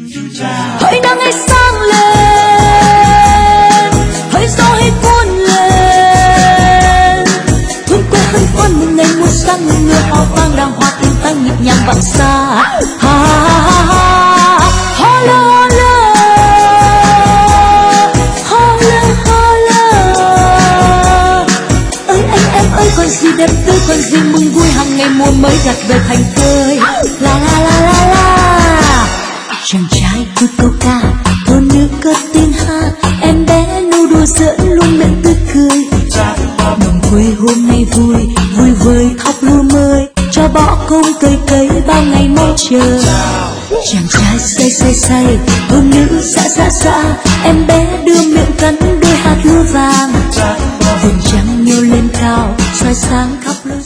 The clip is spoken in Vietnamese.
hỡi nắng hãy sáng lên, hỡi gió hãy cuốn lên, hương quê hân hoan mừng ngày mùa sang người hò vang đàng hoa tiếng ta nhịp nhàng vang xa. Ha ha ha ha, holla holla, holla holla. Ơi anh em ơi còn gì đẹp tươi, còn gì mừng vui, hàng ngày mùa mới gặt về thành tươi. La la la la la. Chàng trai cất câu ca, cô nữ cất tiếng hát, em bé nô đùa giỡn luôn miệng tươi cười. Đồng quê hôm nay vui, vui vơi thóc lúa mới, cho bõ công cây cấy bao ngày mong chờ. Chàng trai say say say, cô nữ xã xã xã, em bé đưa miệng cắn đôi hạt lúa vàng. Vầng trăng nhô lên cao, soi sáng khắp nơi.